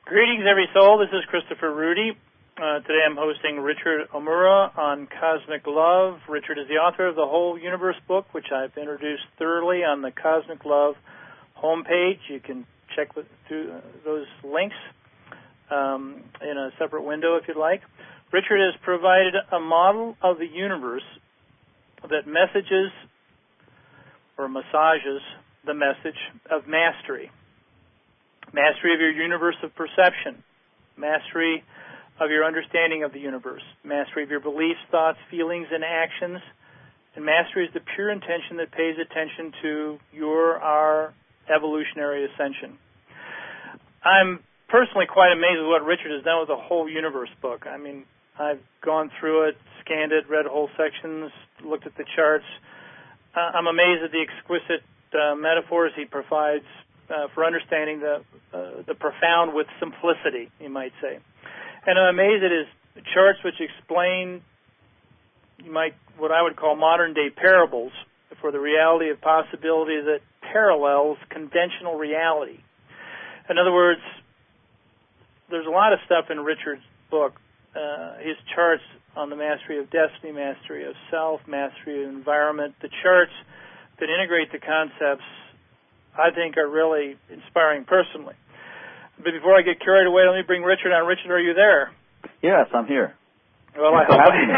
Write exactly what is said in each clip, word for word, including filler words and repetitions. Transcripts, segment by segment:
Greetings, every soul. This is Christopher Rudy. Uh, today I'm hosting Richard Omura on Cosmic Love. Richard is the author of the Whole Universe book, which I've introduced thoroughly on the Cosmic Love homepage. You can check with, through those links um, in a separate window if you'd like. Richard has provided a model of the universe that messages or massages the message of mastery. Mastery of your universe of perception. Mastery of your understanding of the universe. Mastery of your beliefs, thoughts, feelings, and actions. And mastery is the pure intention that pays attention to your, our evolutionary ascension. I'm personally quite amazed with what Richard has done with the Whole Universe book. I mean, I've gone through it, scanned it, read whole sections, looked at the charts. Uh, I'm amazed at the exquisite uh, metaphors he provides uh, for understanding the uh, the profound with simplicity, you might say. And I'm amazed at his charts, which explain, you might, what I would call modern-day parables for the reality of possibility that parallels conventional reality. In other words, there's a lot of stuff in Richard's book. Uh, his charts on the mastery of destiny, mastery of self, mastery of environment, the charts that integrate the concepts, I think, are really inspiring personally. But before I get carried away, let me bring Richard on. Richard, are you there? Yes, I'm here. Well, I hope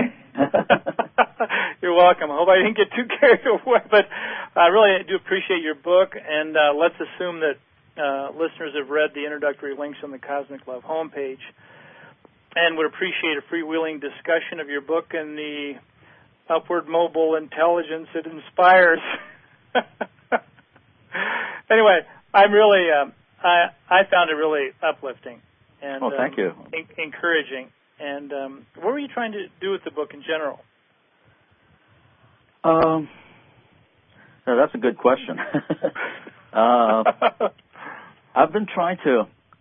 I... You're welcome. I hope I didn't get too carried away. But I really do appreciate your book, and uh, let's assume that uh, listeners have read the introductory links on the Cosmic Love homepage and would appreciate a freewheeling discussion of your book and the upward mobile intelligence it inspires. Anyway, I'm really, uh, I, I found it really uplifting and oh, thank um, you. En- encouraging. And um, what were you trying to do with the book in general? Um, no, that's a good question. uh, I've been trying to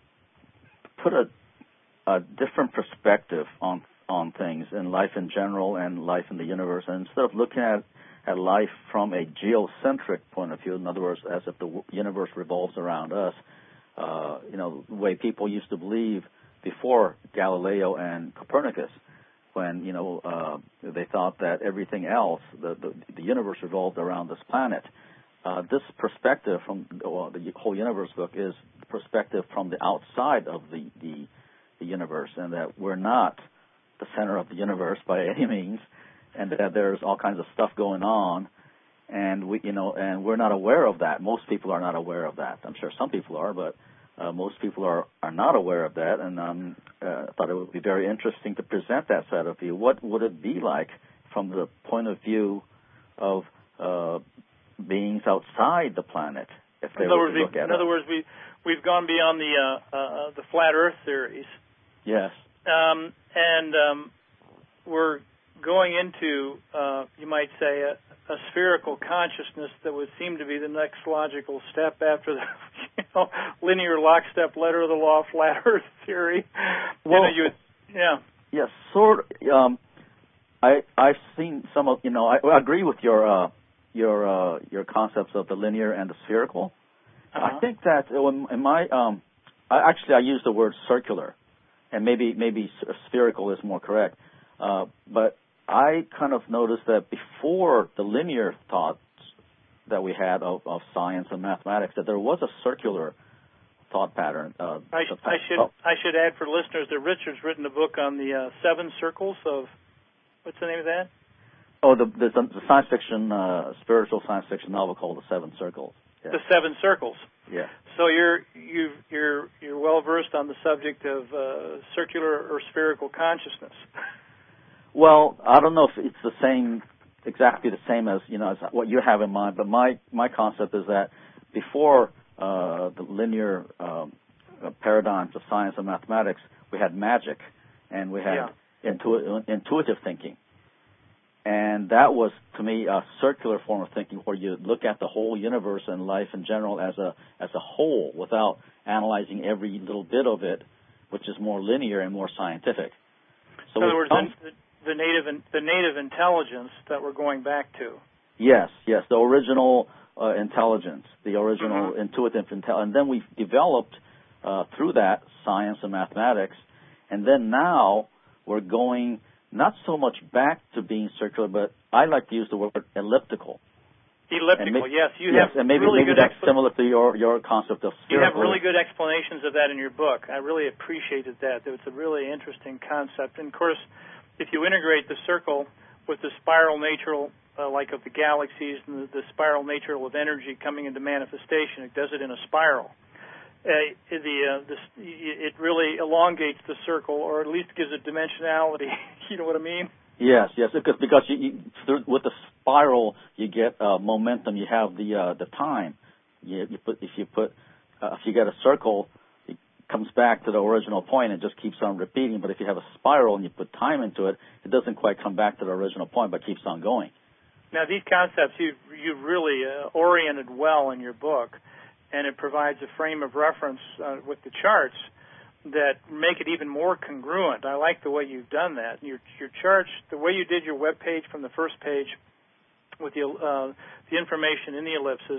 put a, a different perspective on on things in life in general and life in the universe, and instead of looking at at life from a geocentric point of view, in other words, as if the w- universe revolves around us, uh, you know, the way people used to believe before Galileo and Copernicus, when, you know, uh, they thought that everything else, the, the, the universe revolved around this planet. Uh, this perspective from well, the Whole Universe book is perspective from the outside of the, the, the universe, and that we're not the center of the universe by any means, and that there's all kinds of stuff going on, and we, you know, and we're not aware of that. Most people are not aware of that. I'm sure some people are, but uh, most people are, are not aware of that. And um, uh, I thought it would be very interesting to present that side of view. What would it be like from the point of view of uh, beings outside the planet if they were to look at it? In other words, we we've gone beyond the uh, uh, the flat Earth theories. Yes. Um, and um, we're going into, uh, you might say, a, a spherical consciousness that would seem to be the next logical step after the you know, linear lockstep letter of the law of flat Earth theory. Well, you know, you would, yeah. Yes, sort. Um, I I've seen some of you know I, I agree with your uh, your uh, your concepts of the linear and the spherical. Uh-huh. I think that in, in my um, I, actually I use the word circular, and maybe maybe spherical is more correct, uh, but I kind of noticed that before the linear thoughts that we had of, of science and mathematics, that there was a circular thought pattern. Uh, I, sh- I should oh. I should add for listeners that Richard's written a book on the uh, seven circles of, what's the name of that? Oh, the, the, the science fiction, uh, spiritual science fiction novel called The Seven Circles. Yeah. The Seven Circles. Yeah. So you're you you're you're well versed on the subject of uh, circular or spherical consciousness. Well, I don't know if it's the same, exactly the same as, you know, as what you have in mind, but my, my concept is that before uh, the linear um, paradigms of science and mathematics, we had magic and we had yeah. intu- intuitive thinking. And that was, to me, a circular form of thinking where you look at the whole universe and life in general as a as a whole without analyzing every little bit of it, which is more linear and more scientific. So in other words, the, the native the native intelligence that we're going back to. Yes, yes, the original uh, intelligence, the original mm-hmm. intuitive intelligence, and then we've developed uh, through that, science and mathematics. And then now we're going not so much back to being circular, but I like to use the word elliptical. Elliptical, maybe, yes. You yes, have and maybe, really maybe good that's similar to your, your concept of spherical. You have really good explanations of that in your book. I really appreciated that. It's a really interesting concept. And, of course, if you integrate the circle with the spiral nature, uh, like of the galaxies, and the, the spiral nature of energy coming into manifestation, it does it in a spiral. Uh, the, uh, the, it really elongates the circle, or at least gives it dimensionality. You know what I mean? Yes, yes, because because you, you, through, with the spiral you get uh, momentum. You have the uh, the time. You, you put if you put uh, if you get a circle, it comes back to the original point and just keeps on repeating. But if you have a spiral and you put time into it, it doesn't quite come back to the original point, but keeps on going. Now these concepts you you've really uh, oriented well in your book, and it provides a frame of reference uh, with the charts that make it even more congruent. I like the way you've done that. Your your charts, the way you did your web page from the first page with the uh, the information in the ellipses,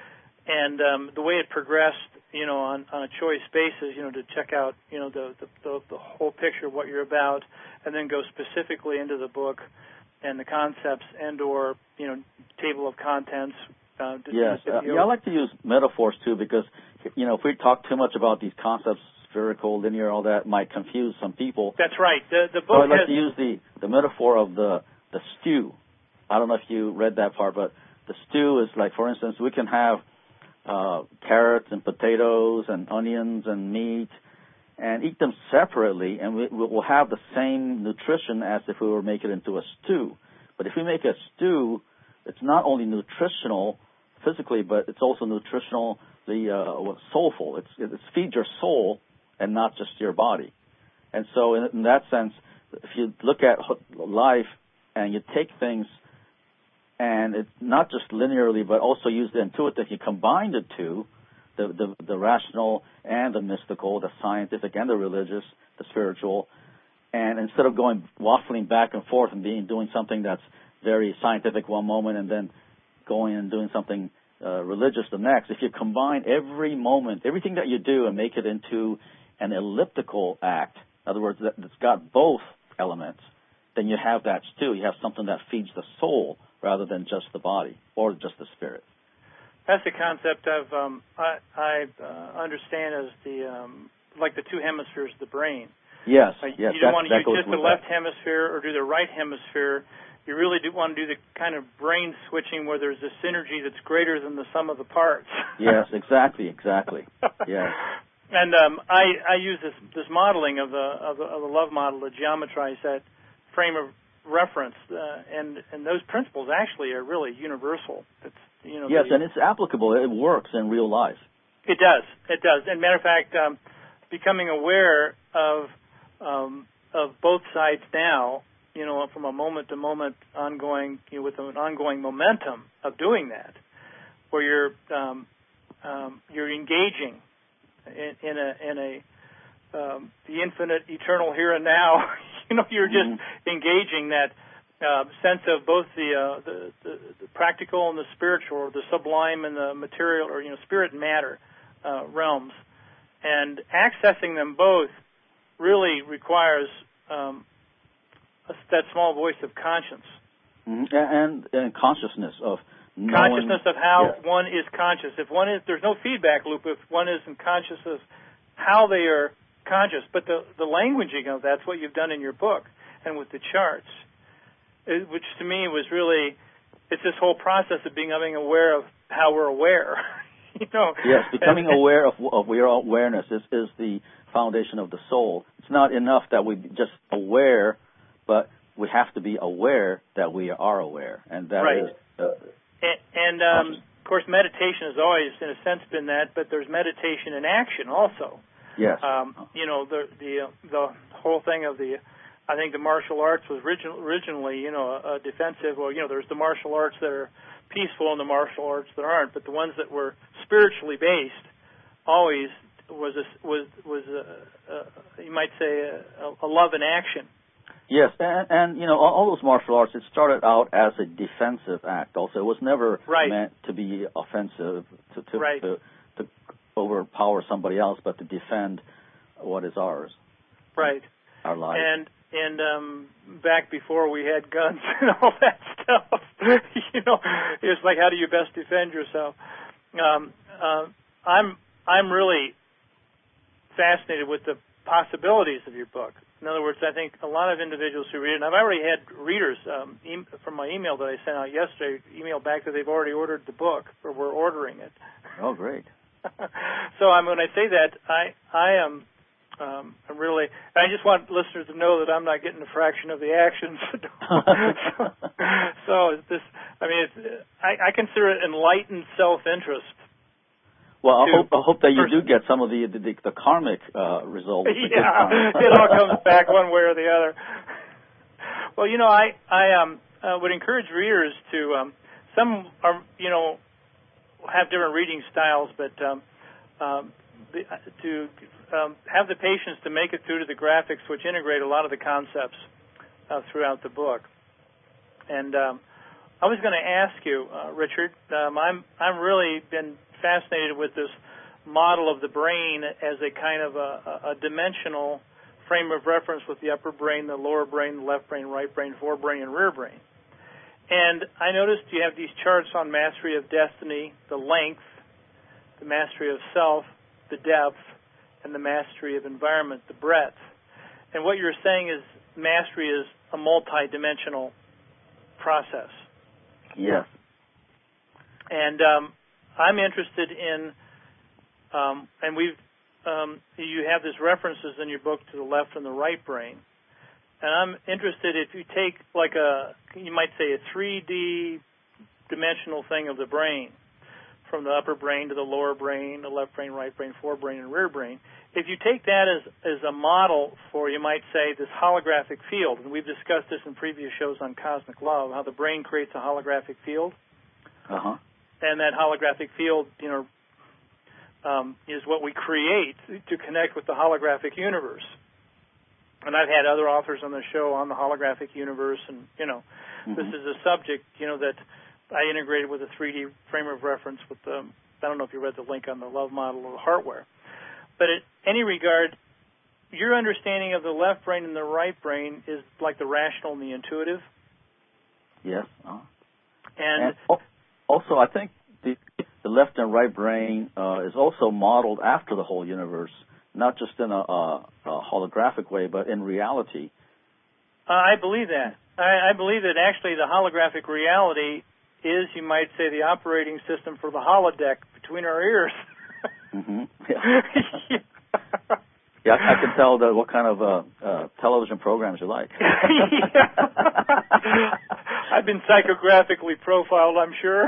and um, the way it progressed, you know, on, on a choice basis, you know, to check out, you know, the, the the the whole picture of what you're about, and then go specifically into the book and the concepts and or you know table of contents. Uh, yes, uh, yeah, I like to use metaphors too because you know if we talk too much about these concepts. Spherical, linear, all that might confuse some people. That's right. The, the book so I'd like has... to use the, the metaphor of the, the stew. I don't know if you read that part, but the stew is like, for instance, we can have uh, carrots and potatoes and onions and meat and eat them separately, and we, we'll have the same nutrition as if we were making it into a stew. But if we make a stew, it's not only nutritional physically, but it's also nutritionally uh, soulful. It's, it feeds your soul and not just your body. And so in, in that sense, if you look at life and you take things and it's not just linearly, but also use the intuitive, you combine the two, the, the, the rational and the mystical, the scientific and the religious, the spiritual, and instead of going waffling back and forth and being doing something that's very scientific one moment and then going and doing something uh, religious the next, if you combine every moment, everything that you do and make it into an elliptical act, in other words, that, that's got both elements, then you have that stew. You have something that feeds the soul rather than just the body or just the spirit. That's the concept of um, I, I uh, understand as the um, like the two hemispheres of the brain. Yes, uh, yes. You don't that, want to use just the left that. hemisphere or do the right hemisphere. You really do want to do the kind of brain switching where there's a synergy that's greater than the sum of the parts. Yes, exactly, exactly. Yes. And um, I, I use this, this modeling of the, of the of the love model to geometrize that frame of reference, uh, and and those principles actually are really universal. It's, you know, yes, the, and it's applicable. It works in real life. It does. It does. And matter of fact, um, becoming aware of um, of both sides now, you know, from a moment to moment ongoing, you know, with an ongoing momentum of doing that, where you're um, um, you're engaging in, in a in a um, the infinite, eternal here and now. You know, you're just mm-hmm. engaging that uh, sense of both the, uh, the, the the practical and the spiritual, or the sublime and the material, or you know, spirit and matter uh, realms, and accessing them both really requires um, a, that small voice of conscience. Mm-hmm. And, and consciousness of knowing. Consciousness of how yeah. one is conscious. If one is, there's no feedback loop if one isn't conscious of how they are conscious. But the, the languaging of that's what you've done in your book and with the charts, it, which to me was really, it's this whole process of becoming aware of how we're aware. you know. Yes, becoming and, aware of, of your awareness is, is the foundation of the soul. It's not enough that we just aware, but we have to be aware that we are aware, and that right. is. Uh, and and um, of course, meditation has always, in a sense, been that. But there's meditation in action also. Yes. Um, you know, the the uh, the whole thing of the, I think the martial arts was origin, originally, you know, a, a defensive. Well, you know, there's the martial arts that are peaceful and the martial arts that aren't. But the ones that were spiritually based always was a, was was a, a, you might say a, a love in action. Yes, and, and you know, all, all those martial arts, it started out as a defensive act. Also, it was never right. meant to be offensive, to to, right. to to overpower somebody else, but to defend what is ours. Right. Our lives. And and um, back before we had guns and all that stuff, you know, it's like, how do you best defend yourself? Um, uh, I'm I'm really fascinated with the possibilities of your book. In other words, I think a lot of individuals who read it, and I've already had readers um, e- from my email that I sent out yesterday, email back that they've already ordered the book, or were ordering it. Oh, great. So I'm, when I say that, I I am um, I'm really, I just want listeners to know that I'm not getting a fraction of the action. so, so this, I mean, it's, I, I consider it enlightened self-interest. Well, I hope, I hope that you do get some of the the, the karmic uh, results. Yeah, it all comes back one way or the other. Well, you know, I I um uh, would encourage readers to um, some are you know have different reading styles, but um, um, the, to um, have the patience to make it through to the graphics, which integrate a lot of the concepts uh, throughout the book. And um, I was going to ask you, uh, Richard, um, I'm I'm really been fascinated with this model of the brain as a kind of a, a dimensional frame of reference with the upper brain, the lower brain, the left brain, right brain, forebrain, and rear brain. And I noticed you have these charts on mastery of destiny, the length, the mastery of self, the depth, and the mastery of environment, the breadth. And what you're saying is mastery is a multi-dimensional process. Yes. And um, I'm interested in, um, and we've, um, you have this references in your book to the left and the right brain. And I'm interested if you take like a, you might say a three D dimensional thing of the brain, from the upper brain to the lower brain, the left brain, right brain, forebrain, and rear brain. If you take that as, as a model for, you might say, this holographic field, and we've discussed this in previous shows on Cosmic Love, how the brain creates a holographic field. Uh-huh. And that holographic field, you know, um, is what we create to connect with the holographic universe. And I've had other authors on the show on the holographic universe, and, you know, mm-hmm. this is a subject, you know, that I integrated with a three D frame of reference with the, I don't know if you read the link on the Love model of the Heartware. But in any regard, your understanding of the left brain and the right brain is like the rational and the intuitive. Yes. Uh-huh. And, and also, I think the, the left and right brain uh, is also modeled after the whole universe, not just in a, a, a holographic way, but in reality. Uh, I believe that. I, I believe that actually the holographic reality is, you might say, the operating system for the holodeck between our ears. Mm-hmm. Yeah. yeah. Yeah, I can tell that what kind of uh, uh, television programs you like. I've been psychographically profiled, I'm sure.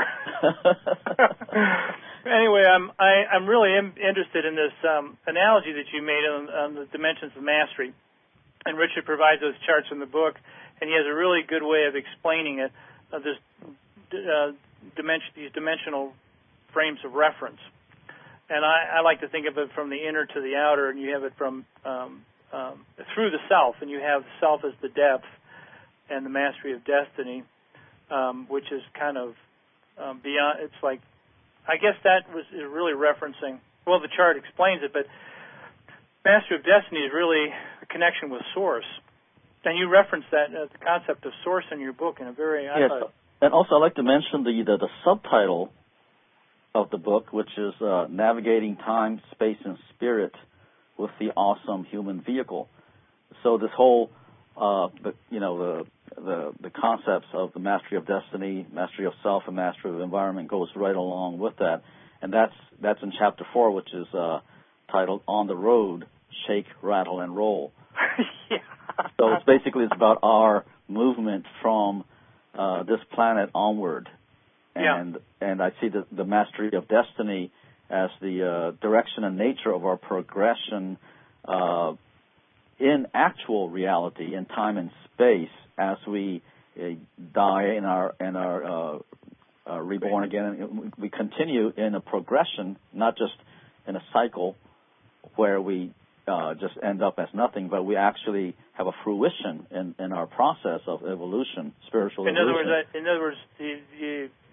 Anyway, I'm I, I'm really im- interested in this um, analogy that you made on, on the dimensions of mastery. And Richard provides those charts in the book, and he has a really good way of explaining it. Uh, this uh, dimension, these dimensional frames of reference. And I, I like to think of it from the inner to the outer, and you have it from um, um, through the self, and you have the self as the depth and the mastery of destiny, um, which is kind of um, beyond. It's like, I guess that was is really referencing. Well, the chart explains it, but mastery of destiny is really a connection with source, and you reference that uh, the concept of source in your book in a very yes. I thought, and also I'd like to mention the the, the subtitle of the book, which is uh, Navigating Time, Space, and Spirit with the Awesome Human Vehicle. So this whole, uh, the, you know, the, the the concepts of the mastery of destiny, mastery of self, and mastery of environment goes right along with that. And that's that's in chapter four, which is uh, titled On the Road, Shake, Rattle, and Roll. Yeah. So it's basically it's about our movement from uh, this planet onward. And yeah. and I see the, the mastery of destiny as the uh, direction and nature of our progression uh, in actual reality, in time and space, as we uh, die and are and are uh, uh, reborn again. And we continue in a progression, not just in a cycle where we uh, just end up as nothing, but we actually have a fruition in, in our process of evolution, spiritual in evolution. Other words, in other words, the, the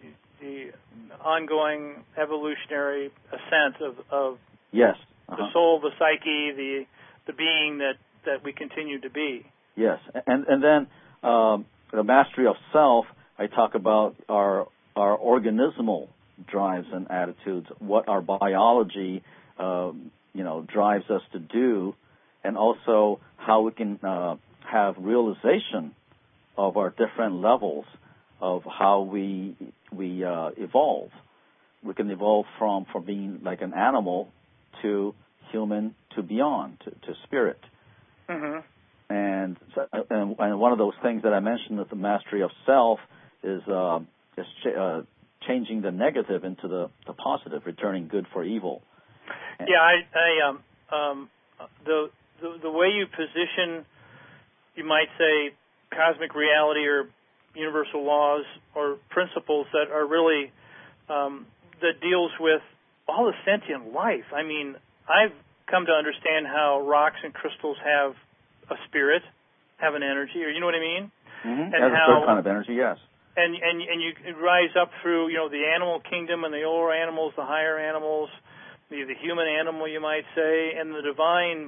the ongoing evolutionary ascent of, of yes. Uh-huh. the soul, the psyche, the the being that, that we continue to be. Yes, and and then um, the mastery of self. I talk about our our organismal drives and attitudes, what our biology, uh, you know, drives us to do, and also how we can uh, have realization of our different levels of how we we uh, evolve. We can evolve from from being like an animal to human to beyond to, to spirit. Mm-hmm. And, and and one of those things that I mentioned with the mastery of self is uh, is ch- uh, changing the negative into the, the positive, returning good for evil. And yeah, I, I um, um, the, the the way you position, you might say, cosmic reality or universal laws or principles that are really um, that deals with all the sentient life. I mean, I've come to understand how rocks and crystals have a spirit, have an energy, or you know what I mean? Mm-hmm. And has how, a certain kind of energy, yes. And and and you rise up through, you know, the animal kingdom and the lower animals, the higher animals, the the human animal, you might say, and the divine,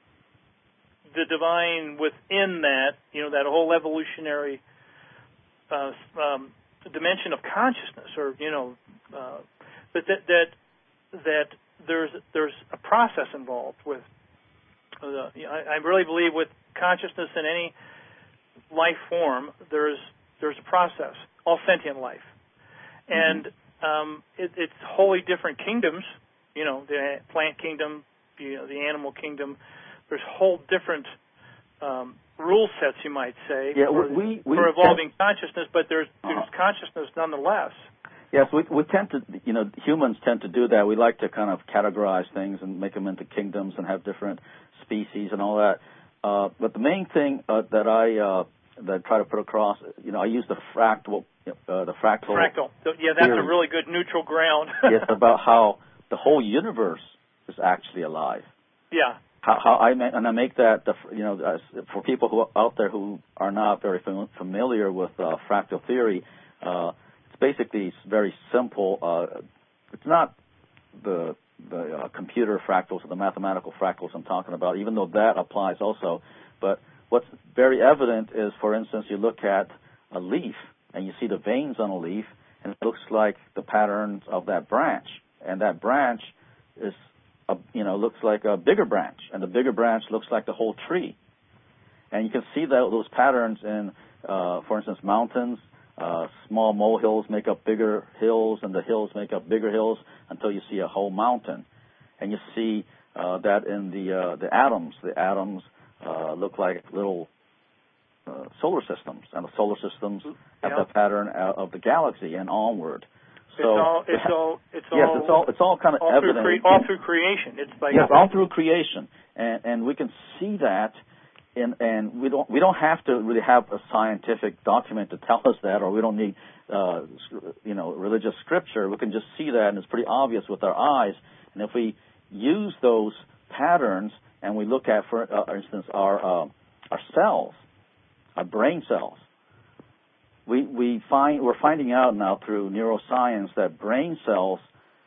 the divine within that, you know, that whole evolutionary uh, um, dimension of consciousness, or you know, uh, but that that that there's there's a process involved with. Uh, I, I really believe with consciousness in any life form, there's there's a process, all sentient life, and mm-hmm. um, it, it's wholly different kingdoms. You know, the plant kingdom, you know, the animal kingdom. There's whole different um, rule sets, you might say, yeah, for, we, we for evolving tend, consciousness, but there's, there's uh-huh. consciousness nonetheless. Yes, we we tend to, you know, humans tend to do that. We like to kind of categorize things and make them into kingdoms and have different species and all that. Uh, but the main thing uh, that I uh, that I try to put across, you know, I use the fractal, uh, the fractal. Fractal. So, yeah, that's theory. a really good neutral ground. Yes, about how the whole universe is actually alive. Yeah. How, how I make, and I make that, the, you know, uh, for people who out there who are not very fam- familiar with uh, fractal theory, uh, it's basically it's very simple. Uh, it's not the the uh, computer fractals or the mathematical fractals I'm talking about, even though that applies also. But what's very evident is, for instance, you look at a leaf and you see the veins on a leaf, and it looks like the patterns of that branch, and that branch is, a, you know, looks like a bigger branch, and the bigger branch looks like the whole tree. And you can see that those patterns in, uh, for instance, mountains. Uh, small molehills make up bigger hills, and the hills make up bigger hills until you see a whole mountain. And you see uh, that in the uh, the atoms. The atoms uh, look like little uh, solar systems, and the solar systems have yeah. the pattern of the galaxy and onward. So it's all it's all it's yes, all it's all it's all kind of all evident. Through cre- all through creation. It's like yes, all through creation, and and we can see that. And, and we don't we don't have to really have a scientific document to tell us that, or we don't need uh, you know religious scripture. We can just see that, and it's pretty obvious with our eyes. And if we use those patterns, and we look at, for uh, instance, our uh, our cells, our brain cells, we we find we're finding out now through neuroscience that brain cells,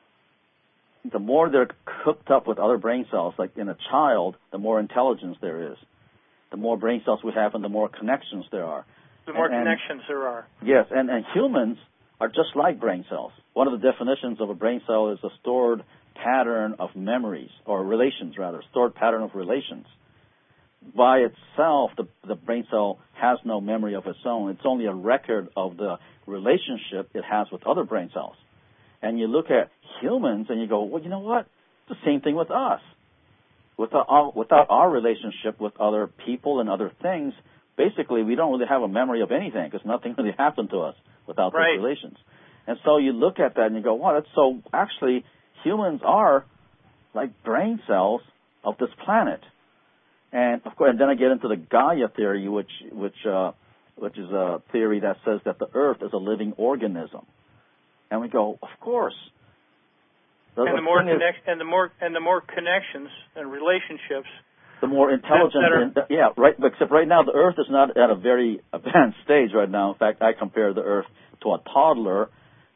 the more they're hooked up with other brain cells, like in a child, the more intelligence there is. The more brain cells we have, and the more connections there are. The more and, connections there are. Yes, and, and humans are just like brain cells. One of the definitions of a brain cell is a stored pattern of memories, or relations rather, stored pattern of relations. By itself, the, the brain cell has no memory of its own. It's only a record of the relationship it has with other brain cells. And you look at humans and you go, well, you know what? It's the same thing with us. Without our, without our relationship with other people and other things, basically we don't really have a memory of anything because nothing really happened to us without right. those relations. And so you look at that and you go, wow, that's so actually humans are like brain cells of this planet. And of course, and then I get into the Gaia theory, which which uh, which is a theory that says that the Earth is a living organism. And we go, of course. The, and the the more is, connect, and the more and the more connections and relationships, the more intelligent. And, yeah, right. Except right now, the Earth is not at a very advanced stage right now. In fact, I compare the Earth to a toddler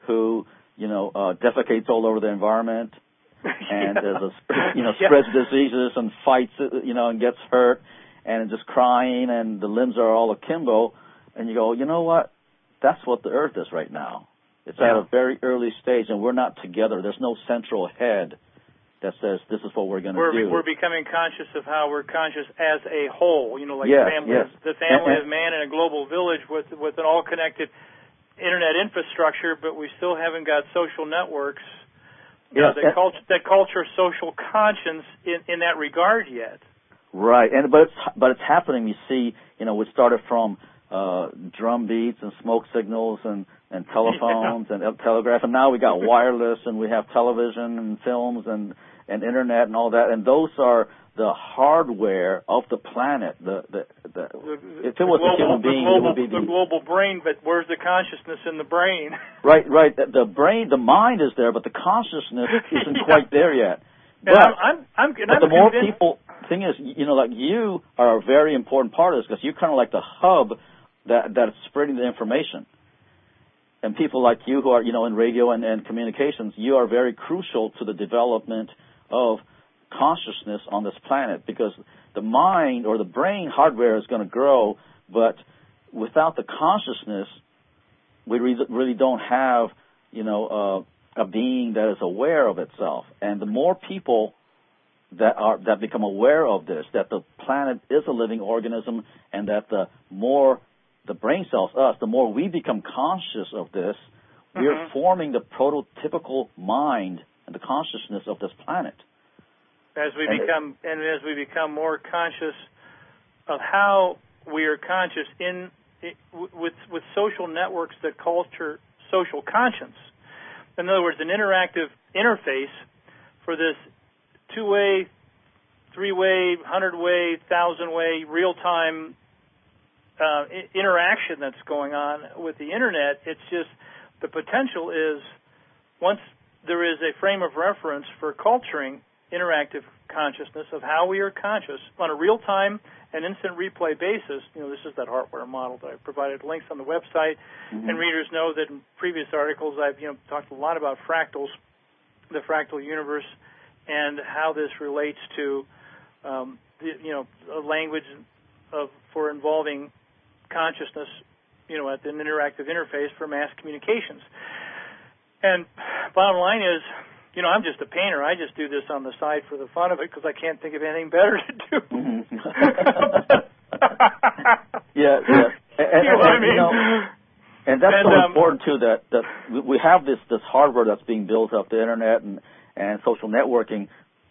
who, you know, uh, defecates all over the environment and yeah. is a, you know, spreads yeah. diseases and fights, you know, and gets hurt and just crying and the limbs are all akimbo. And you go, you know what? That's what the earth is right now. It's yeah. at a very early stage, and we're not together. There's no central head that says this is what we're going to do. We're becoming conscious of how we're conscious as a whole. You know, like yes, the family, yes. the family and, and, of man in a global village with with an all-connected internet infrastructure, but we still haven't got social networks you yes, know, that, culture, that culture social conscience in, in that regard yet. Right, and but it's but it's happening. You see, you know, we started from uh, drum beats and smoke signals and, and telephones yeah. and telegraph, and now we got wireless and we have television and films and, and internet and all that, and those are the hardware of the planet. The, the, the, the if it was global, a human being, global, it would be the, the global brain. But where's the consciousness in the brain? Right, right. The, the brain, the mind is there, but the consciousness isn't yeah. quite there yet. And but I'm, I'm, I'm, and but I'm the more convinced. people, thing is, you know, like you are a very important part of this because you're kind of like the hub that that's spreading the information. And people like you who are, you know, in radio and, and communications, you are very crucial to the development of consciousness on this planet because the mind or the brain hardware is going to grow, but without the consciousness, we re- really don't have, you know, uh, a being that is aware of itself. And the more people that are that become aware of this, that the planet is a living organism, and that the more the brain cells, us, the more we become conscious of this, mm-hmm. we're forming the prototypical mind and the consciousness of this planet. As we and become, it, and as we become more conscious of how we are conscious in it, with with social networks that culture social conscience. In other words, an interactive interface for this two-way, three-way, hundred-way, thousand-way, real-time uh, interaction that's going on with the Internet. It's just the potential is once there is a frame of reference for culturing interactive consciousness of how we are conscious on a real-time and instant replay basis. You know, this is that hardware model that I provided links on the website, mm-hmm. and readers know that in previous articles I've you know talked a lot about fractals, the fractal universe, and how this relates to um, the, you know a language of for involving consciousness, you know, at an interactive interface for mass communications. And bottom line is, you know, I'm just a painter. I just do this on the side for the fun of it because I can't think of anything better to do. Mm-hmm. yeah, yeah. And, you know what I and, mean? You know, and that's and, so um, important too. That that we have this this hardware that's being built up, the internet and and social networking,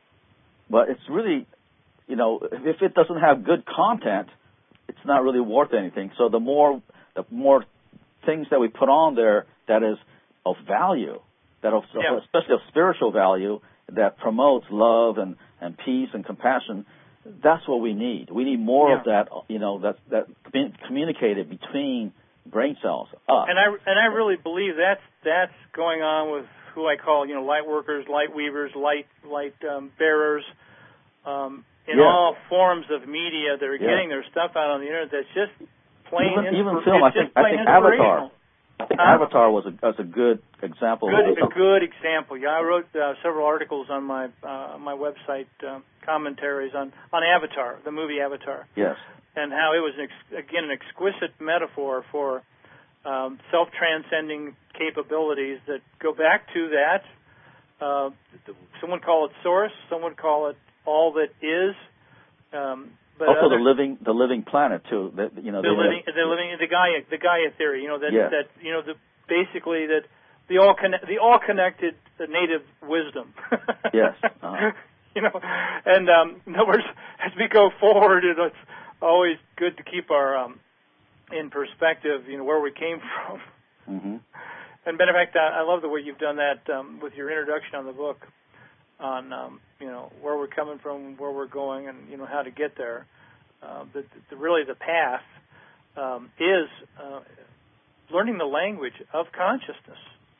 but it's really, you know, if it doesn't have good content, it's not really worth anything. So the more the more things that we put on there that is of value, that of, yeah. especially of spiritual value, that promotes love and, and peace and compassion, that's what we need. We need more yeah. of that, you know, that that communicated between brain cells. Us. And I and I really believe that's that's going on with who I call, you know, light workers, light weavers, light light um, bearers, um, in yeah. all forms of media that are yeah. getting their stuff out on the internet. That's just plain even, inspir- even film. I think I think Avatar. I think huh? Avatar was a was a good example. Good, of a good example. Yeah, I wrote uh, several articles on my uh, my website, uh, commentaries on, on Avatar, the movie Avatar. Yes. And how it was an ex- again an exquisite metaphor for um, self-transcending capabilities that go back to that. Uh, some would call it source. Some would call it all that is. Um, But also, other, the living, the living planet too. That you know, the living, have, the living, the Gaia, the Gaia theory. You know that yeah. that you know the basically that the all connect, the all connected, the native wisdom. yes. Uh-huh. You know, and um, in other words, as we go forward, it's always good to keep our um, in perspective. You know where we came from. Mm-hmm. And matter of fact, I, I love the way you've done that um, with your introduction on the book. On um, you know where we're coming from, where we're going, and you know how to get there. Uh, the, the, really, the path um, is uh, learning the language of consciousness,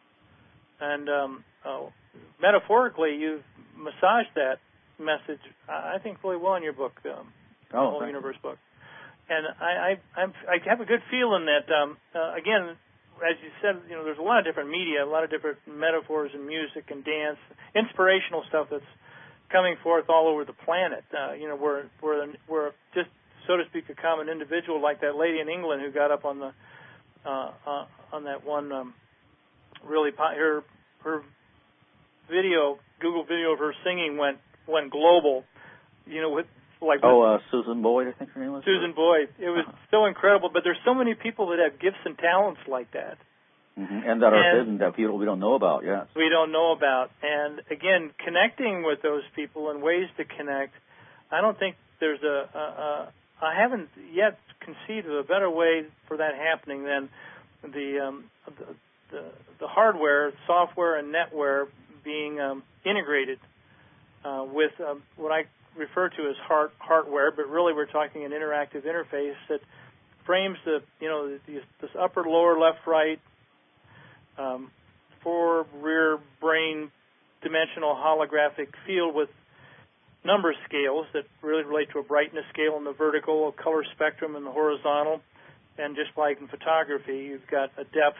and um, uh, metaphorically, you've massaged that message, I think, really well in your book, um, the Whole Universe book. And I, I, I'm, I have a good feeling that um, uh, again, as you said, you know, there's a lot of different media, a lot of different metaphors and music and dance, inspirational stuff that's coming forth all over the planet. Uh, you know, we're we're we're just, so to speak, a common individual like that lady in England who got up on the uh, uh, on that one um, really po- her her video, Google video of her singing went went global. You know, with like oh uh, Susan Boyd, I think her name was. Susan Boyd. It was uh-huh. so incredible. But there's so many people that have gifts and talents like that. Mm-hmm. And that are and hidden, that people we don't know about, yes. We don't know about. And, again, connecting with those people and ways to connect, I don't think there's a, a, a I haven't yet conceived of a better way for that happening than the um, the, the, the hardware, software, and netware being um, integrated uh, with um, what I refer to as heart, hardware, but really we're talking an interactive interface that frames the, you know, the, this upper, lower, left, right, Um, fore, rear, brain, dimensional holographic field with number scales that really relate to a brightness scale in the vertical, a color spectrum in the horizontal, and just like in photography, you've got a depth,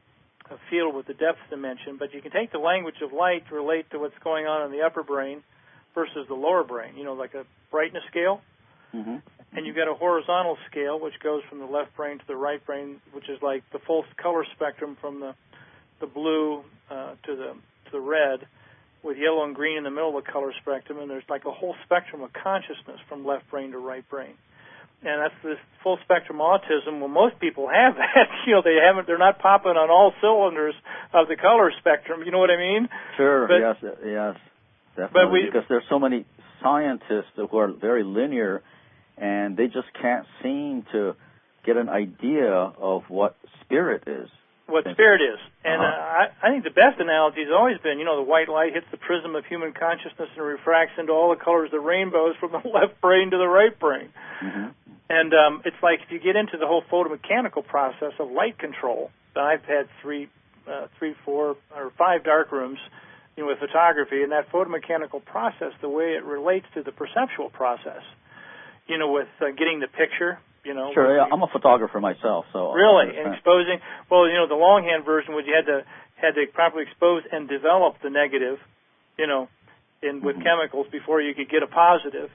a field with the depth dimension. But you can take the language of light to relate to what's going on in the upper brain versus the lower brain, you know, like a brightness scale. Mm-hmm. And you've got a horizontal scale, which goes from the left brain to the right brain, which is like the full color spectrum from the the blue uh, to the to the red, with yellow and green in the middle of the color spectrum, and there's like a whole spectrum of consciousness from left brain to right brain. And that's this full spectrum autism. Well, most people have that. You know, they haven't. They're not popping on all cylinders of the color spectrum. You know what I mean? Sure. But, yes. Yes. Definitely. But we, because there's so many scientists who are very linear, and they just can't seem to get an idea of what spirit is. What spirit is. And uh-huh. uh, I, I think the best analogy has always been, you know, the white light hits the prism of human consciousness and refracts into all the colors of the rainbows from the left brain to the right brain. Mm-hmm. And um, it's like if you get into the whole photomechanical process of light control, I've had three, uh, three, four, or five dark rooms, you know, with photography, and that photomechanical process, the way it relates to the perceptual process, you know, with uh, getting the picture, you know. Sure, yeah, I'm a photographer myself, so. Really, and exposing, well, you know, the longhand version was you had to had to properly expose and develop the negative, you know, in with mm-hmm. chemicals before you could get a positive.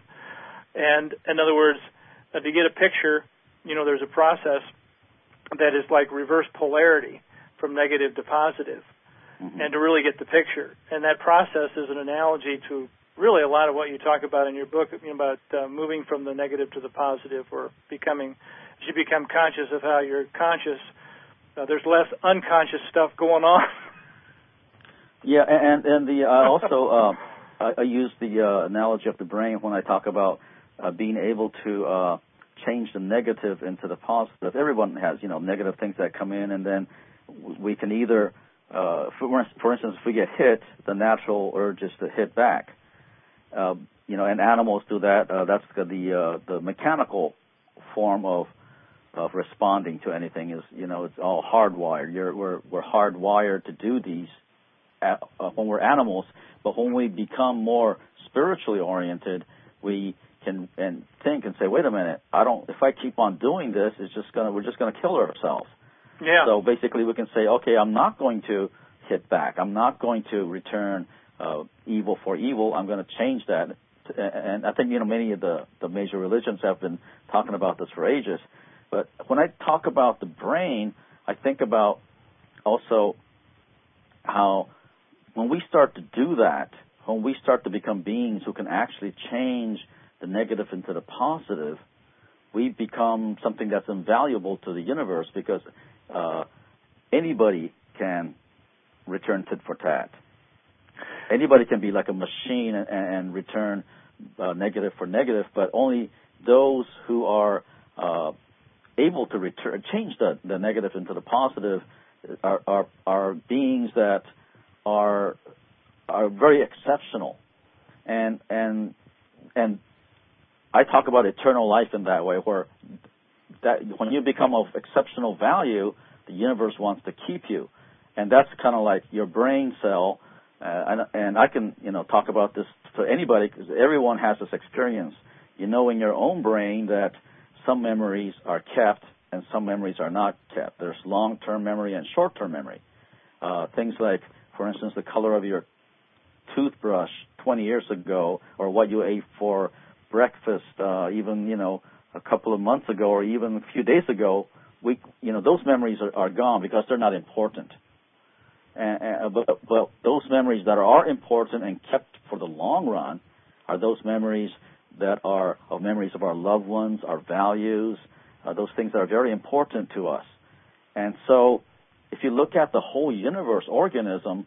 And in other words, uh, to get a picture, you know, there's a process that is like reverse polarity from negative to positive, mm-hmm. and to really get the picture. And that process is an analogy to really a lot of what you talk about in your book, you know, about uh, moving from the negative to the positive, or becoming, as you become conscious of how you're conscious, uh, there's less unconscious stuff going on. Yeah, and and the I uh, also uh, I, I use the uh, analogy of the brain when I talk about uh, being able to uh, change the negative into the positive. Everyone has, you know, negative things that come in, and then we can either, uh, for, for instance, if we get hit, the natural urge is to hit back. Uh, you know, and animals do that. Uh, that's the the, uh, the mechanical form of of responding to anything. Is, you know, it's all hardwired. You're, we're we're hardwired to do these at, uh, when we're animals. But when we become more spiritually oriented, we can and think and say, wait a minute, I don't. If I keep on doing this, it's just gonna we're just gonna kill ourselves. Yeah. So basically, we can say, okay, I'm not going to hit back. I'm not going to return Uh, evil for evil. I'm going to change that. And I think, you know, many of the, the major religions have been talking about this for ages. But when I talk about the brain, I think about also how when we start to do that, when we start to become beings who can actually change the negative into the positive, we become something that's invaluable to the universe, because uh, anybody can return tit for tat. Anybody can be like a machine and, and return uh, negative for negative, but only those who are uh, able to return, change the, the negative into the positive are, are, are beings that are are very exceptional. And and and I talk about eternal life in that way, where that when you become of exceptional value, the universe wants to keep you, and that's kind of like your brain cell. Uh, and, and I can, you know, talk about this to anybody, because everyone has this experience. You know in your own brain that some memories are kept and some memories are not kept. There's long-term memory and short-term memory. Uh, things like, for instance, the color of your toothbrush twenty years ago, or what you ate for breakfast, uh, even, you know, a couple of months ago, or even a few days ago, we, you know, those memories are, are gone because they're not important. And, and, but, but those memories that are important and kept for the long run are those memories that are of memories of our loved ones, our values, uh, those things that are very important to us. And so if you look at the whole universe organism,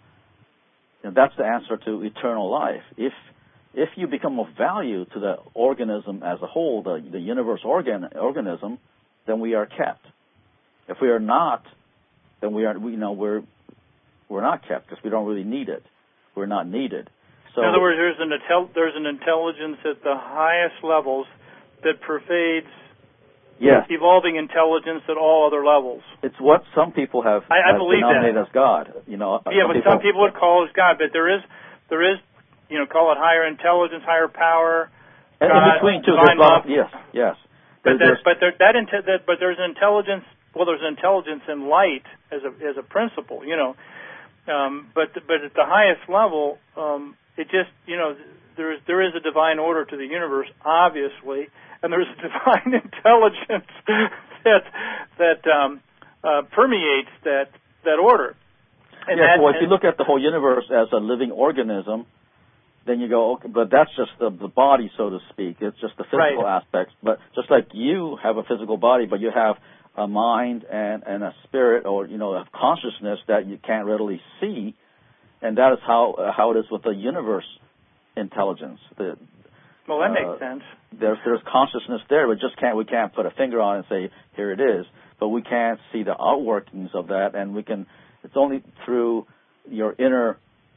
you know, that's the answer to eternal life. If if you become of value to the organism as a whole, the, the universe organ, organism, then we are kept. If we are not, then we are, we, you know, we're we're not kept because we don't really need it. We're not needed. So, in other words, there's an intel- there's an intelligence at the highest levels that pervades yes. evolving intelligence at all other levels. It's what some people have, I, I have believe denominated that. as God. You know, yeah, some but people, some people would call it God. But there is, there is, you know, call it higher intelligence, higher power. And God, in between two, there's love. Yes, yes. But There, that, but there, that, inte- that, but there's an intelligence. Well, there's an intelligence in light as a as a principle, you know. Um, but but at the highest level, um, it just, you know, there is there is a divine order to the universe, obviously, and there's a divine intelligence that that um, uh, permeates that that order. And yes, that, well, if you look at the whole universe as a living organism, then you go, okay, but that's just the, the body, so to speak. It's just the physical right. aspects. But just like you have a physical body, but you have a mind and, and a spirit, or, you know, a consciousness that you can't readily see, and that is how uh, how it is with the universe intelligence. The, well, that uh, makes sense. There's there's consciousness there. We just can't we can't put a finger on it and say here it is, but we can't see the outworkings of that, and we can. It's only through your inner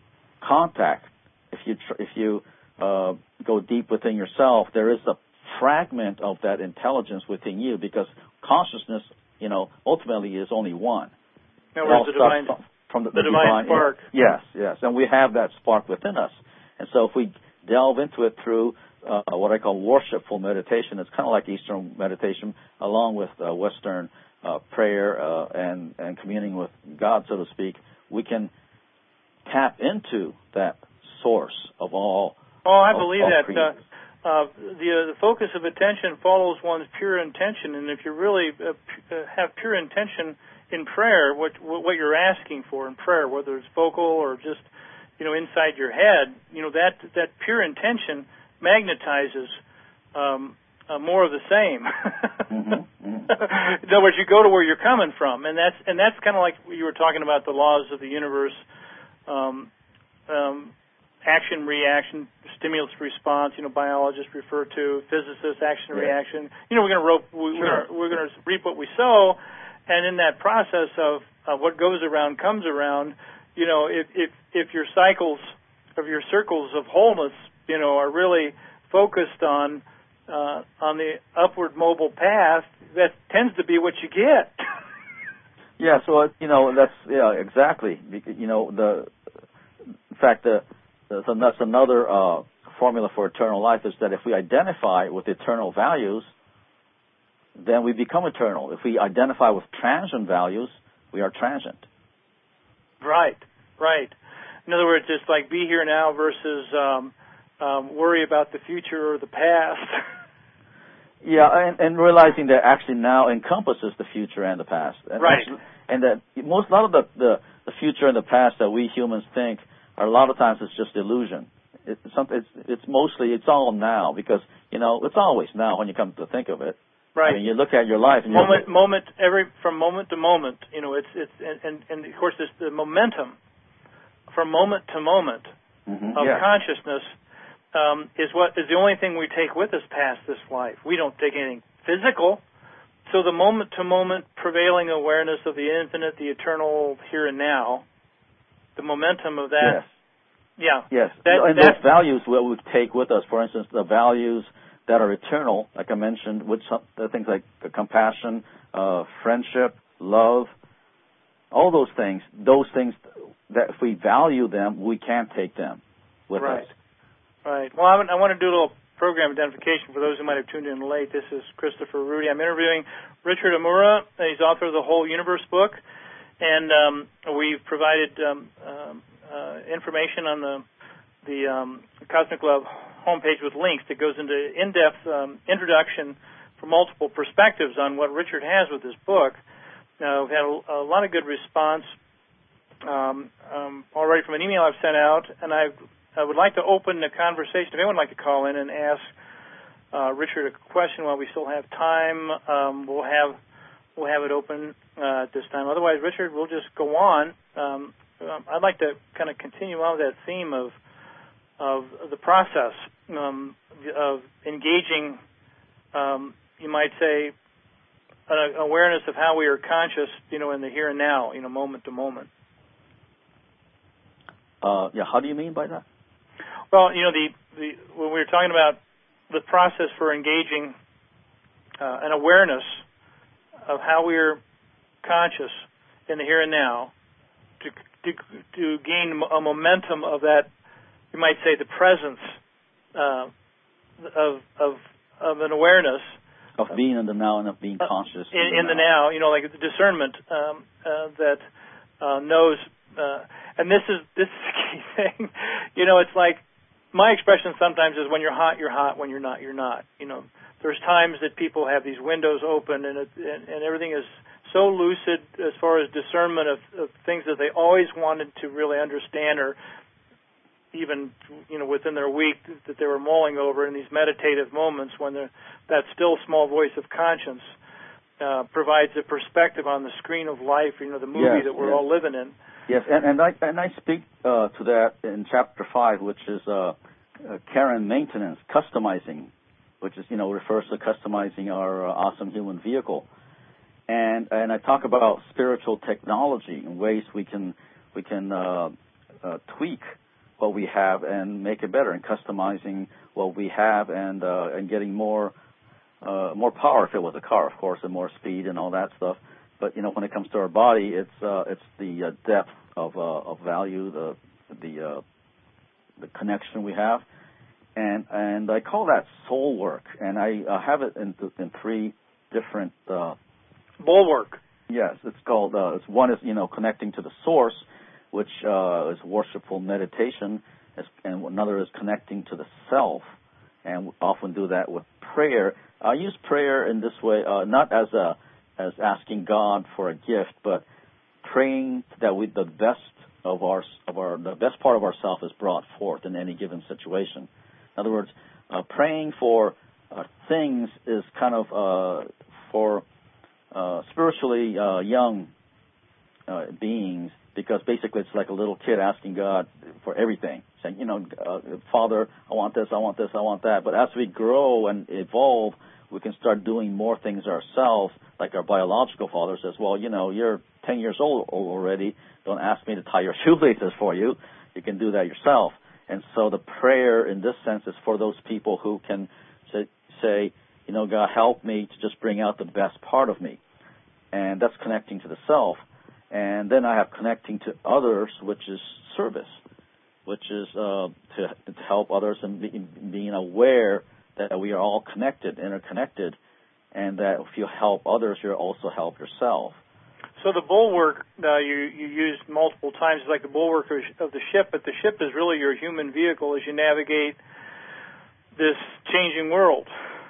contact. If you tr- if you uh, go deep within yourself, there is a fragment of that intelligence within you, because consciousness, you know, ultimately is only one. In other words, the divine, from, from the, the, the divine, divine spark. Yes, yes, and we have that spark within us. And so if we delve into it through uh, what I call worshipful meditation, it's kind of like Eastern meditation, along with uh, Western uh, prayer uh, and and communing with God, so to speak, we can tap into that source of all. Oh, I of, believe of that. Uh, uh, the uh, the focus of attention follows one's pure intention, and if you really uh, p- uh, have pure intention in prayer, what what you're asking for in prayer, whether it's vocal or just, you know, inside your head, you know, that that pure intention magnetizes um, uh, more of the same. mm-hmm, mm-hmm. In other words, you go to where you're coming from, and that's and that's kind of like you were talking about the laws of the universe. Um, um, action, reaction, stimulus, response. You know, biologists refer to physicists, action, yeah. reaction. You know, we're going to rope, we, sure. we're going to reap what we sow, and in that process of, of what goes around comes around. You know, if if if your cycles of your circles of wholeness, you know, are really focused on uh, on the upward mobile path, that tends to be what you get. Yeah, so you know that's yeah exactly. You know the in fact the, the that's another uh, formula for eternal life is that if we identify with eternal values, then we become eternal. If we identify with transient values, we are transient. Right, right. In other words, it's like be here now versus um, um, worry about the future or the past. Yeah, and, and realizing that actually now encompasses the future and the past. And right. Actually, and that most, a lot of the, the, the future and the past that we humans think are a lot of times it's just illusion. It's, it's, it's mostly, it's all now because, you know, it's always now when you come to think of it. Right. I mean, you look at your life. And moment, moment, every, from moment to moment, you know, it's, it's, and, and, and of course, it's the momentum from moment to moment mm-hmm, of yeah. consciousness. Um, is what is the only thing we take with us past this life. We don't take anything physical. So the moment-to-moment prevailing awareness of the infinite, the eternal here and now, the momentum of that. Yes. Yeah. Yes. That, and those values what we take with us, for instance, the values that are eternal, like I mentioned, with some, the things like compassion, uh, friendship, love, all those things, those things that if we value them, we can take them with right. us. Right. Well, I, I want to do a little program identification for those who might have tuned in late. This is Christopher Rudy. I'm interviewing Richard Amura. He's author of the Whole Universe book, and um, we've provided um, um, uh, information on the the um, Cosmic Love homepage with links that goes into in-depth um, introduction from multiple perspectives on what Richard has with his book. Uh, we've had a, a lot of good response um, um, already from an email I've sent out, and I've, I would like to open the conversation. If anyone would like to call in and ask uh, Richard a question while we still have time, um, we'll have we'll have it open uh, at this time. Otherwise, Richard, we'll just go on. Um, I'd like to kind of continue on with that theme of of the process um, of engaging, um, you might say, an awareness of how we are conscious, you know, in the here and now, you know, moment to moment. Uh, yeah, how do you mean by that? Well, you know, the, the when we were talking about the process for engaging uh, an awareness of how we are conscious in the here and now, to to, to gain a momentum of that, you might say, the presence uh, of of of an awareness of being in the now and of being conscious uh, in, in, in the now. You know, like the discernment um, uh, that uh, knows. Uh, and this is this is the key thing. You know, it's like my expression sometimes is when you're hot, you're hot. When you're not, you're not. You know, there's times that people have these windows open and it, and, and everything is so lucid as far as discernment of, of things that they always wanted to really understand, or even, you know, within their week that they were mulling over in these meditative moments when that still small voice of conscience uh, provides a perspective on the screen of life, you know, the movie yes, that we're yes. all living in. Yes, and, and I and I speak uh, to that in chapter five, which is uh, uh, care and maintenance, customizing, which is, you know, refers to customizing our uh, awesome human vehicle, and and I talk about spiritual technology and ways we can we can uh, uh, tweak what we have and make it better, and customizing what we have and uh, and getting more uh, more power if it was a car, of course, and more speed and all that stuff. But, you know, when it comes to our body, it's uh, it's the uh, depth of uh, of value, the the uh, the connection we have, and and I call that soul work, and I uh, have it in in three different uh, bulwark. Yes, it's called. Uh, it's one is you know connecting to the source, which uh, is worshipful meditation, and another is connecting to the self, and we often do that with prayer. I use prayer in this way, uh, not as a as asking God for a gift, but praying that we, the best of our of our the best part of ourself is brought forth in any given situation. In other words, uh, praying for uh, things is kind of uh, for uh, spiritually uh, young uh, beings, because basically it's like a little kid asking God for everything, saying, you know, uh, Father, I want this, I want this, I want that. But as we grow and evolve, we can start doing more things ourselves. Like our biological father says, well, you know, you're ten years old already. Don't ask me to tie your shoelaces for you. You can do that yourself. And so the prayer in this sense is for those people who can say, say, you know, God, help me to just bring out the best part of me. And that's connecting to the self. And then I have connecting to others, which is service, which is uh, to, to help others and be, being aware that we are all connected, interconnected, and that if you help others, you also help yourself. So the bulwark uh, you, you used multiple times is like the bulwark of the ship, but the ship is really your human vehicle as you navigate this changing world.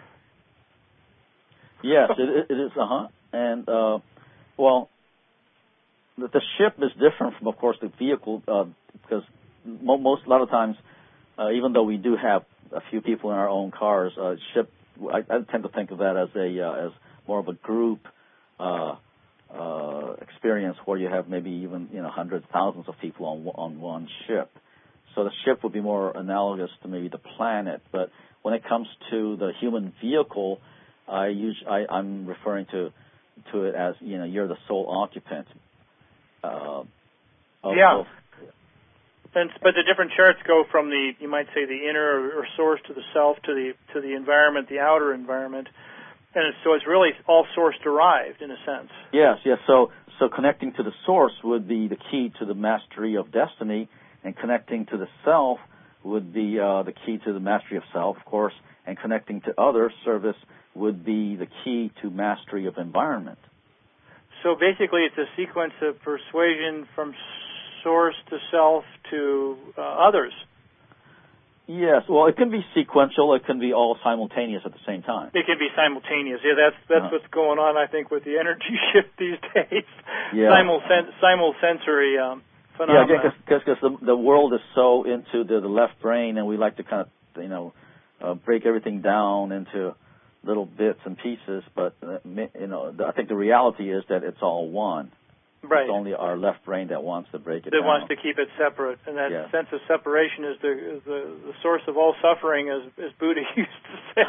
Yes, it, it is, uh-huh. And, uh, well, the, the ship is different from, of course, the vehicle, uh, because mo- most, a lot of times, uh, even though we do have a few people in our own cars, uh, ship, I, I tend to think of that as a uh, as more of a group uh, uh, experience where you have maybe even you know hundreds, thousands of people on on one ship. So the ship would be more analogous to maybe the planet. But when it comes to the human vehicle, I use I, I'm referring to to it as you know you're the sole occupant. Uh, of, yeah. Of, And, but the different charts go from the, you might say, the inner or source to the self, to the to the environment, the outer environment, and it's, so it's really all source derived in a sense. Yes, yes. So so connecting to the source would be the key to the mastery of destiny, and connecting to the self would be uh, the key to the mastery of self, of course, and connecting to other service would be the key to mastery of environment. So basically it's a sequence of persuasion from source to self to uh, others. Yes, well, it can be sequential. It can be all simultaneous at the same time. It can be simultaneous. Yeah, that's that's uh-huh. what's going on, I think, with the energy shift these days. Yeah. Simulsen- simulsensory um, phenomena. Yeah, because the, the world is so into the, the left brain, and we like to kind of, you know, uh, break everything down into little bits and pieces. But, uh, you know, I think the reality is that it's all one. Right. It's only our left brain that wants to break it that down. That wants to keep it separate. And that yeah. sense of separation is the, is the the source of all suffering, as, as Buddha used to say.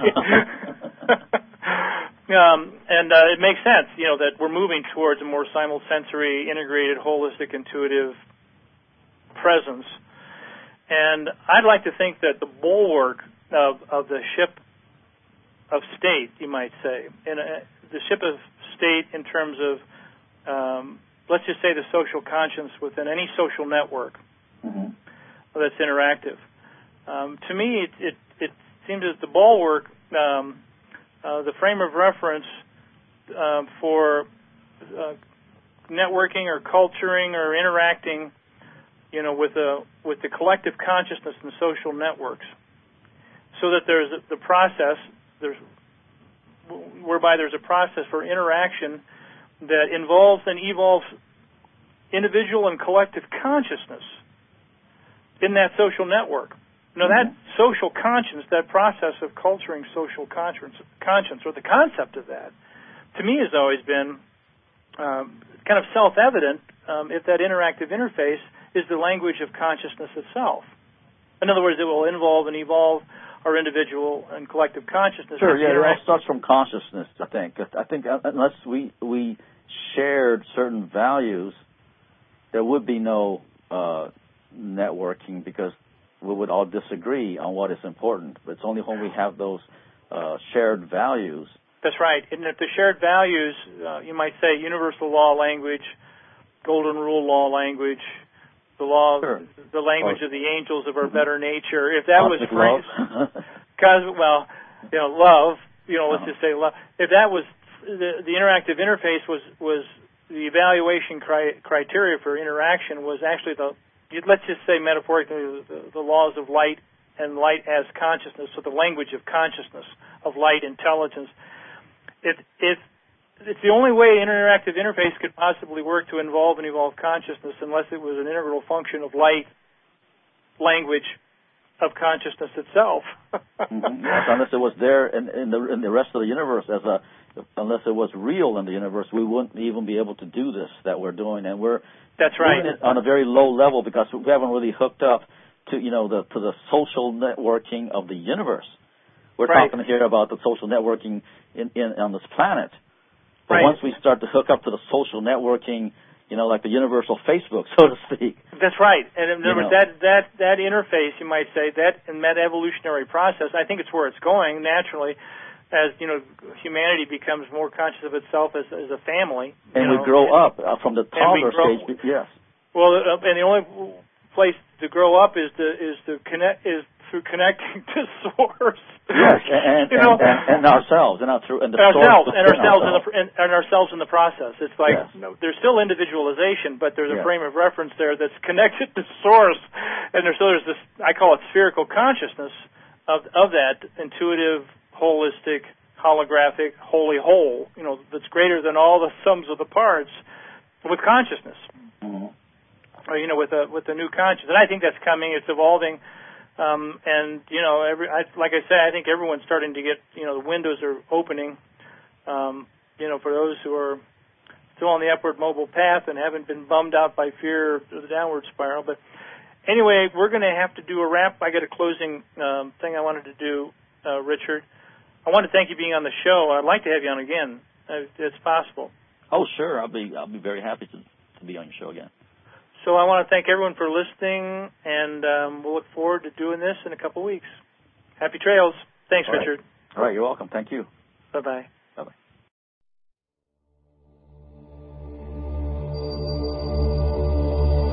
um, and uh, it makes sense, you know, that we're moving towards a more simulsensory, integrated, holistic, intuitive presence. And I'd like to think that the bulwark of, of the ship of state, you might say, in a, the ship of state in terms of um, let's just say the social conscience within any social network mm-hmm. that's interactive. Um, to me, it, it, it seems that the bulwark, um, uh, the frame of reference uh, for uh, networking or culturing or interacting, you know, with a with the collective consciousness and social networks, so that there's the process there's whereby there's a process for interaction that involves and evolves individual and collective consciousness in that social network. Now, mm-hmm. that social conscience, that process of culturing social conscience, conscience, or the concept of that, to me has always been um, kind of self-evident um, if that interactive interface is the language of consciousness itself. In other words, it will involve and evolve our individual and collective consciousness. Sure, yeah, it all starts from consciousness, I think. I think unless we we shared certain values, there would be no uh, networking because we would all disagree on what is important. But it's only when we have those uh, shared values. That's right. And if the shared values, uh, you might say universal law language, golden rule law language, the law, sure. the language or, of the angels of our mm-hmm. better nature. If that Cosmic was love. cosmic, well, you know, love. You know, let's uh-huh. just say love. If that was the, the interactive interface was was the evaluation cri- criteria for interaction was actually the, let's just say metaphorically, the, the laws of light and light as consciousness, so the language of consciousness of light intelligence. It it It's the only way an interactive interface could possibly work to involve and evolve consciousness unless it was an integral function of light, language, of consciousness itself. mm-hmm. Yes, unless it was there in, in the in the rest of the universe as a, unless it was real in the universe, we wouldn't even be able to do this that we're doing, and we're that's right doing it on a very low level because we haven't really hooked up to you know the to the social networking of the universe. We're right. talking here about the social networking in, in on this planet. But right. once we start to hook up to the social networking, you know, like the universal Facebook, so to speak. That's right. And in other words, know. that, that, that interface, you might say, that in that evolutionary process, I think it's where it's going naturally as, you know, humanity becomes more conscious of itself as, as a family. And we know, grow and, up uh, from the toddler stage, yes. Well, uh, and the only place to grow up is to, is to connect, is through connecting to Source. Yes, and, you know, and, and ourselves, and, our, and the ourselves, and ourselves, ourselves. In the, and, and ourselves in the process. It's like yes. you know, there's still individualization, but there's a yes. frame of reference there that's connected to Source, and there's so there's this I call it spherical consciousness of of that intuitive, holistic, holographic, holy whole. You know, that's greater than all the sums of the parts with consciousness. Mm-hmm. Or, you know, with a with a new consciousness, and I think that's coming. It's evolving. Um, and, you know, every, I, like I said, I think everyone's starting to get, you know, the windows are opening, um, you know, for those who are still on the upward mobile path and haven't been bummed out by fear of the downward spiral. But anyway, we're going to have to do a wrap. I got a closing um, thing I wanted to do, uh, Richard. I want to thank you for being on the show. I'd like to have you on again, if it's possible. Oh, sure. I'll be I'll be very happy to, to be on your show again. So I want to thank everyone for listening, and um, we'll look forward to doing this in a couple of weeks. Happy trails. Thanks, All right. Richard. All right, you're welcome. Thank you. Bye-bye. Bye-bye.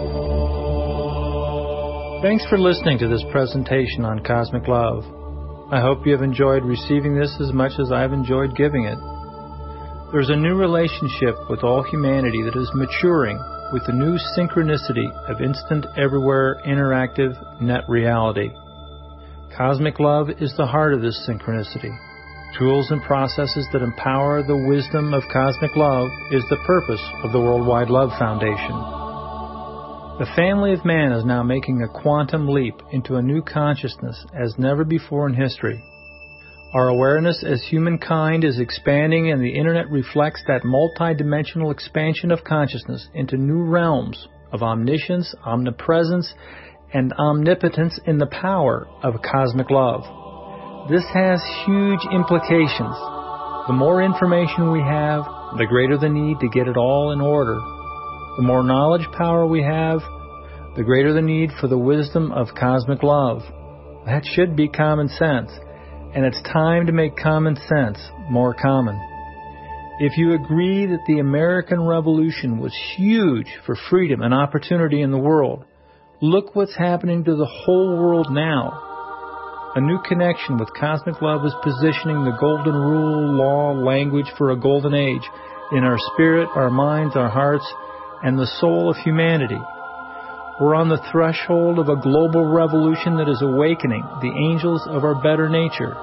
Thanks for listening to this presentation on Cosmic Love. I hope you have enjoyed receiving this as much as I've enjoyed giving it. There's a new relationship with all humanity that is maturing with the new synchronicity of instant, everywhere, interactive net reality. Cosmic love is the heart of this synchronicity. Tools and processes that empower the wisdom of cosmic love is the purpose of the Worldwide Love Foundation. The family of man is now making a quantum leap into a new consciousness as never before in history. Our awareness as humankind is expanding, and the Internet reflects that multidimensional expansion of consciousness into new realms of omniscience, omnipresence, and omnipotence in the power of cosmic love. This has huge implications. The more information we have, the greater the need to get it all in order. The more knowledge power we have, the greater the need for the wisdom of cosmic love. That should be common sense. And it's time to make common sense more common. If you agree that the American Revolution was huge for freedom and opportunity in the world, look what's happening to the whole world now. A new connection with cosmic love is positioning the golden rule, law, language for a golden age in our spirit, our minds, our hearts, and the soul of humanity. We're on the threshold of a global revolution that is awakening the angels of our better nature.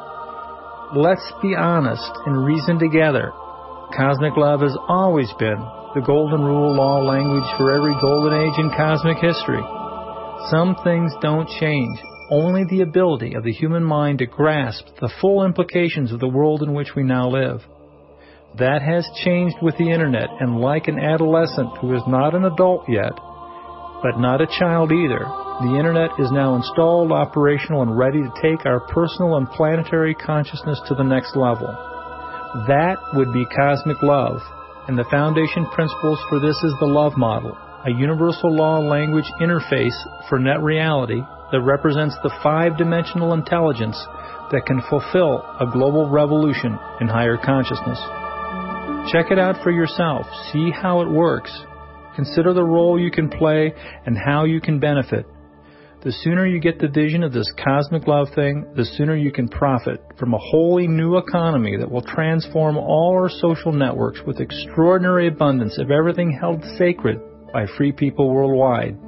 Let's be honest and reason together. Cosmic love has always been the golden rule, law, language for every golden age in cosmic history. Some things don't change, only the ability of the human mind to grasp the full implications of the world in which we now live. That has changed with the Internet, and like an adolescent who is not an adult yet, but not a child either, the Internet is now installed, operational, and ready to take our personal and planetary consciousness to the next level. That would be cosmic love, and the foundation principles for this is the love model, a universal law language interface for net reality that represents the five-dimensional intelligence that can fulfill a global revolution in higher consciousness. Check it out for yourself. See how it works. Consider the role you can play and how you can benefit. The sooner you get the vision of this cosmic love thing, the sooner you can profit from a wholly new economy that will transform all our social networks with extraordinary abundance of everything held sacred by free people worldwide.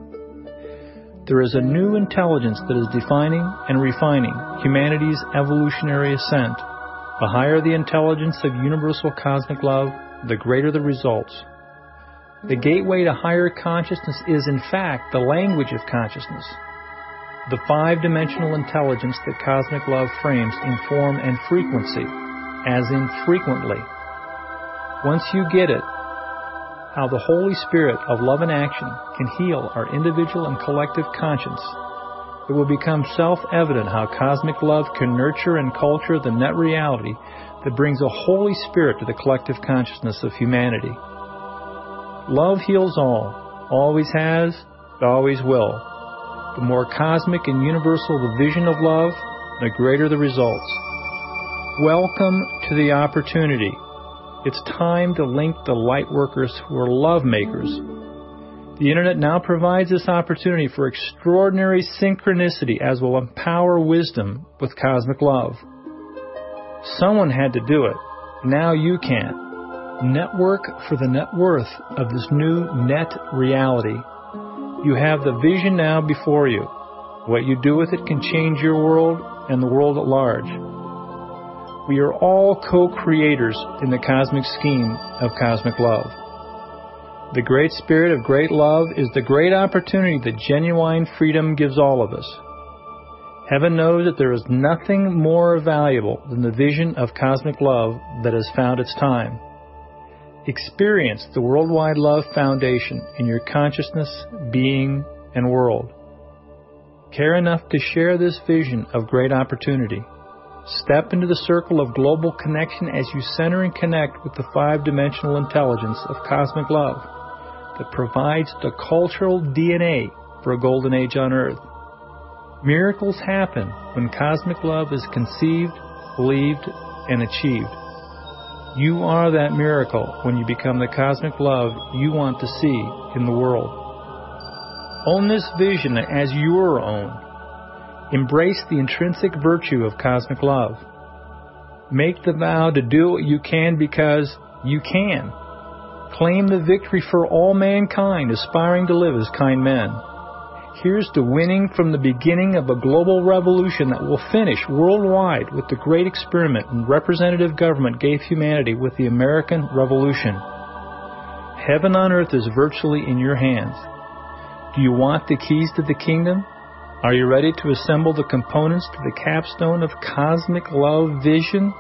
There is a new intelligence that is defining and refining humanity's evolutionary ascent. The higher the intelligence of universal cosmic love, the greater the results. The gateway to higher consciousness is, in fact, the language of consciousness. The five-dimensional intelligence that cosmic love frames in form and frequency, as in frequently. Once you get it, how the Holy Spirit of love and action can heal our individual and collective conscience, it will become self-evident how cosmic love can nurture and culture the net reality that brings a Holy Spirit to the collective consciousness of humanity. Love heals all, always has, always will. The more cosmic and universal the vision of love, the greater the results. Welcome to the opportunity. It's time to link the light workers who are love makers. The Internet now provides this opportunity for extraordinary synchronicity as will empower wisdom with cosmic love. Someone had to do it. Now you can. Network for the net worth of this new net reality. You have the vision now before you. What you do with it can change your world and the world at large. We are all co-creators in the cosmic scheme of cosmic love. The great spirit of great love is the great opportunity that genuine freedom gives all of us. Heaven knows that there is nothing more valuable than the vision of cosmic love that has found its time. Experience the Worldwide Love Foundation in your consciousness, being, and world. Care enough to share this vision of great opportunity. Step into the circle of global connection as you center and connect with the five-dimensional intelligence of cosmic love that provides the cultural D N A for a golden age on Earth. Miracles happen when cosmic love is conceived, believed, and achieved. You are that miracle when you become the cosmic love you want to see in the world. Own this vision as your own. Embrace the intrinsic virtue of cosmic love. Make the vow to do what you can because you can. Claim the victory for all mankind aspiring to live as kind men. Here's to winning from the beginning of a global revolution that will finish worldwide with the great experiment and representative government gave humanity with the American Revolution. Heaven on earth is virtually in your hands. Do you want the keys to the kingdom? Are you ready to assemble the components to the capstone of cosmic love vision?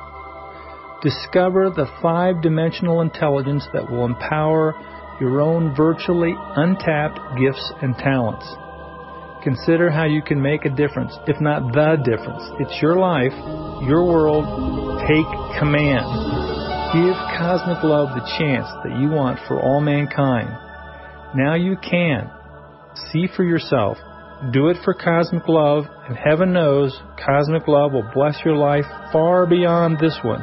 Discover the five-dimensional intelligence that will empower your own virtually untapped gifts and talents. Consider how you can make a difference, if not the difference. It's your life, your world. Take command. Give cosmic love the chance that you want for all mankind. Now you can. See for yourself. Do it for cosmic love, and heaven knows cosmic love will bless your life far beyond this one.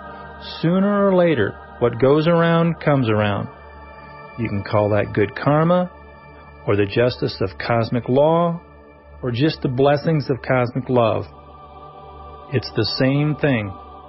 Sooner or later, what goes around comes around. You can call that good karma, or the justice of cosmic law, or just the blessings of cosmic love. It's the same thing.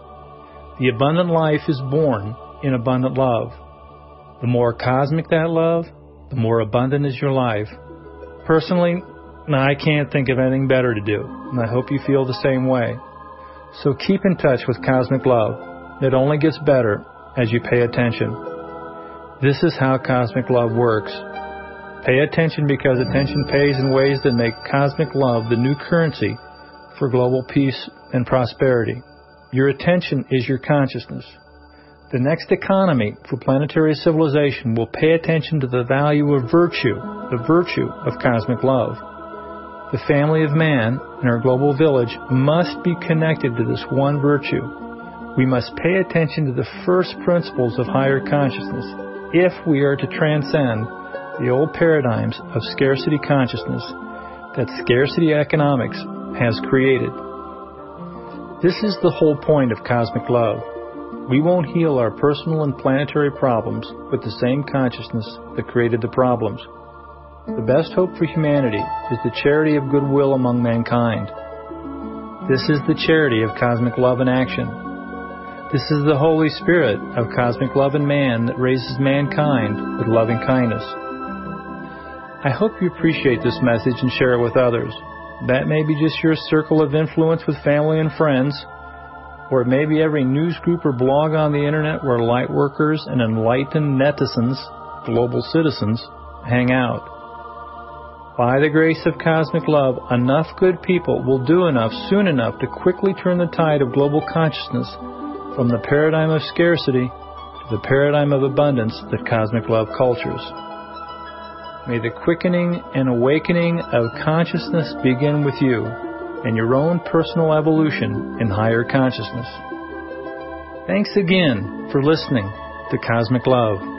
The abundant life is born in abundant love. The more cosmic that love, the more abundant is your life. Personally, I can't think of anything better to do, and I hope you feel the same way. So keep in touch with cosmic love. It only gets better as you pay attention. This is how cosmic love works. Pay attention because attention pays in ways that make cosmic love the new currency for global peace and prosperity. Your attention is your consciousness. The next economy for planetary civilization will pay attention to the value of virtue, the virtue of cosmic love. The family of man in our global village must be connected to this one virtue. We must pay attention to the first principles of higher consciousness if we are to transcend the old paradigms of scarcity consciousness that scarcity economics has created. This is the whole point of cosmic love. We won't heal our personal and planetary problems with the same consciousness that created the problems. The best hope for humanity is the charity of goodwill among mankind. This is the charity of cosmic love in action. This is the Holy Spirit of cosmic love in man that raises mankind with loving kindness. I hope you appreciate this message and share it with others. That may be just your circle of influence with family and friends, or it may be every news group or blog on the internet where light workers and enlightened netizens, global citizens, hang out. By the grace of cosmic love, enough good people will do enough soon enough to quickly turn the tide of global consciousness from the paradigm of scarcity to the paradigm of abundance that cosmic love cultures. May the quickening and awakening of consciousness begin with you and your own personal evolution in higher consciousness. Thanks again for listening to Cosmic Love.